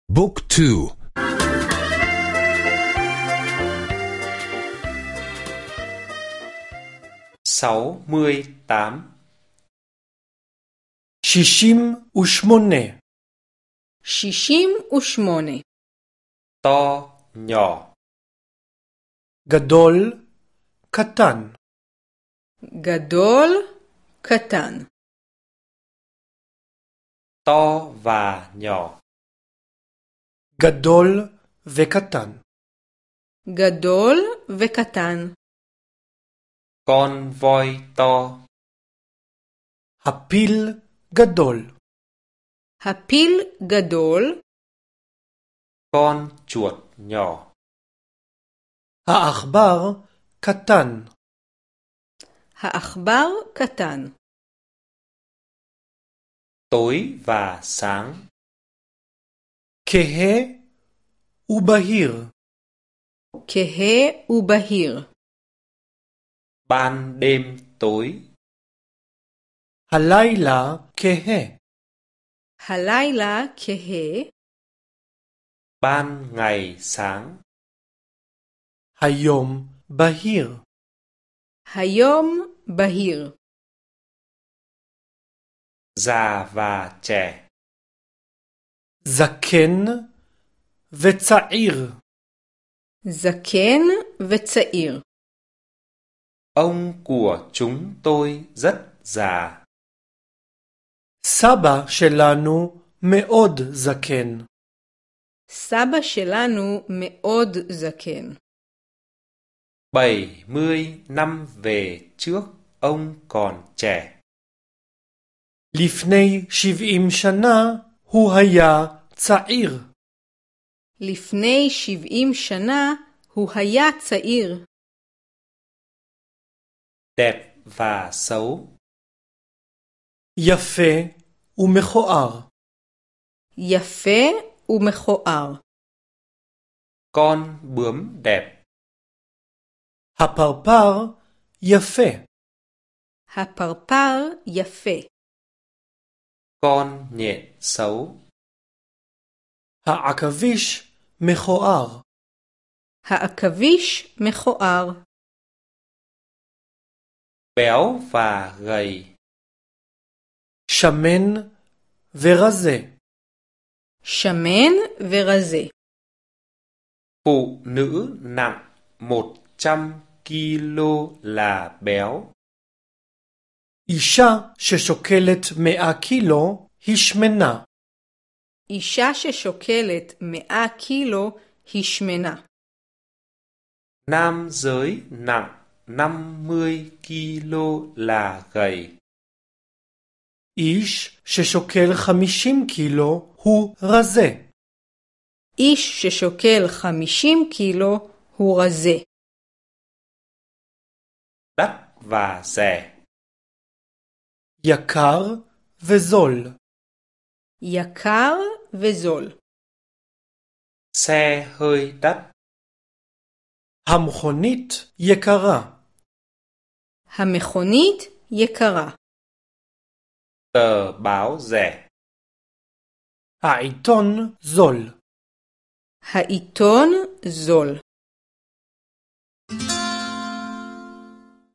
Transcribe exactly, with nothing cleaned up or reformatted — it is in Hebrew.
بوك تو sáu mươi tám. שישים ושמונה. שישים ושמונה. To nhỏ. גדול, קטן. גדול, קטן. To và nhỏ. גדול וקטן. גדול וקטן. Con voi to. הפיל גדול. הפיל גדול. Con chuột nhỏ. העכבר קטן. העכבר קטן. Tối và sáng. כהה ובהיר. כהה ובהיר. Ban đêm tối. הלילה כהה. הלילה כהה. Ban ngày sáng. היום בהיר. היום בהיר. Già và trẻ. זקן וצעיר. זקן וצעיר. Ông của chúng tôi rất già. סבא שלנו מאוד זקן. סבא שלנו מאוד זקן. Bảy mươi năm về trước ông còn trẻ. לפני שבעים שנה הוא היה צעיר. לפני שבעים שנה הוא היה צעיר. Đẹp và xấu. יפה ומכוער. יפה ומכוער. Con bướm đẹp. הפרפר יפה. הפרפר יפה. Con nhện xấu. העכביש מכוער. העכביש מכוער. Béo và gầy. שמן ורזה. שמן ורזה. Phụ nữ nặng một trăm ki lô là béo. אישה ששוקלת מאה קילו היא שמנה. אישה ששוקלת מאה קילו היא שמנה. Nam giới nặng năm mươi ki lô là gầy. איש ששוקל חמישים קילו הוא רזה. איש ששוקל חמישים קילו הוא רזה. Đắt và rẻ. יקר וזול. יקר וזול. Xe hơi đắt. המכונית יקרה. המכונית יקרה. Tờ báo rẻ. העיתון זול. העיתון זול.